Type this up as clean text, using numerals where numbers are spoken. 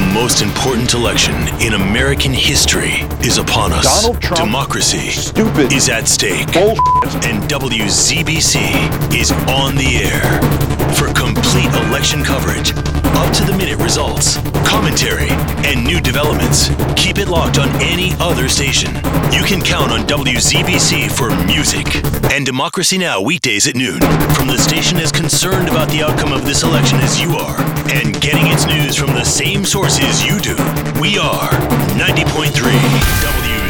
most important election in American history is upon us. Donald Trump, Democracy stupid, is at stake. bullshit. And WZBC is on the air. For complete election coverage, up-to-the-minute results, commentary, and new developments, keep it locked on any other station. You can count on WZBC for music. And Democracy Now! Weekdays at noon. From the station as concerned about the outcome of this election as you are, and getting its news from the same sources you do. We are 90.3 WZBC.